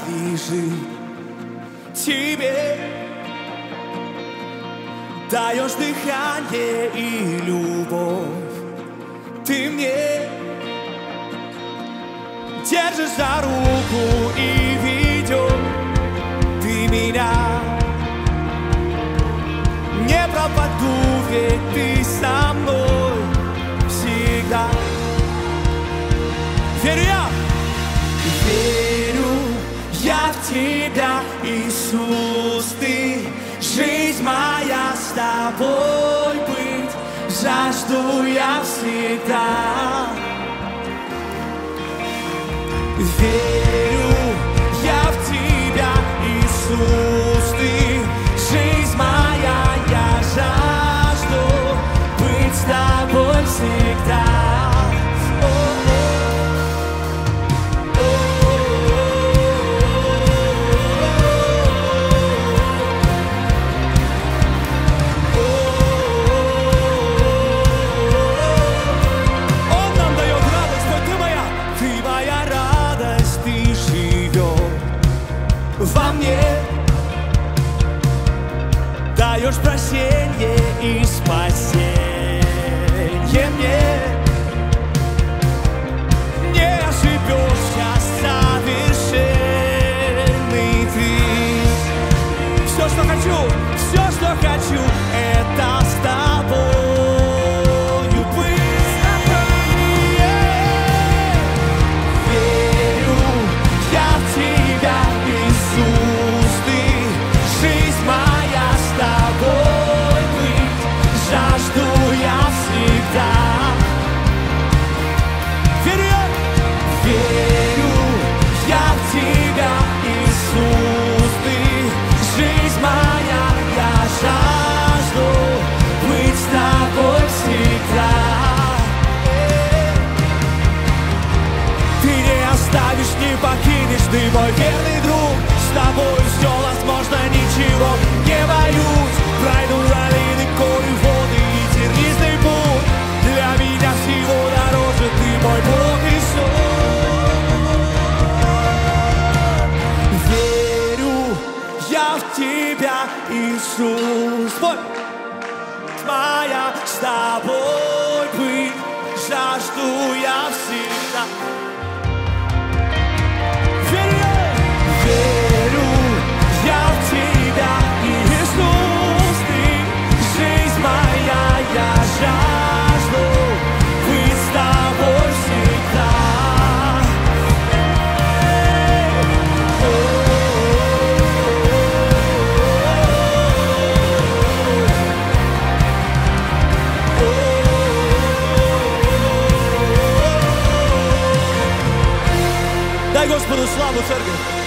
принадлежит тебе. Даешь дыхание и любовь ты мне. Держишь за руку и ведешь ты меня. Не пропаду, ведь ты со мной всегда. Верю я! Верю я в тебя, Иисус, ты жизнь моя, с тобой быть жажду я всегда. Верю я в тебя, Иисус, ты жизнь моя, я жажду быть с тобой всегда. Во мне даешь прощение и спасение мне. Не ошибешься, совершенный ты. Все, что хочу, это с тобою быть. Верю я в тебя, Иисус, ты жизнь моя, с тобой быть жажду я всегда. Верю я в тебя, Иисус, ты жизнь моя, я жажду быть с тобой всегда. Ты не оставишь, не покинешь, ты мой верный друг. С тобой все возможно, ничего не боюсь. Пройду долины, горы, воды и тернистый путь. Для меня всего дороже ты, мой Бог Иисус. Верю я в тебя, Иисус. Спой! Моя, с тобой быть жажду я всегда. Верю я в тебя, Иисус, ты жизнь моя, я жажду быть с тобой всегда. Дай Господу славу, церковь!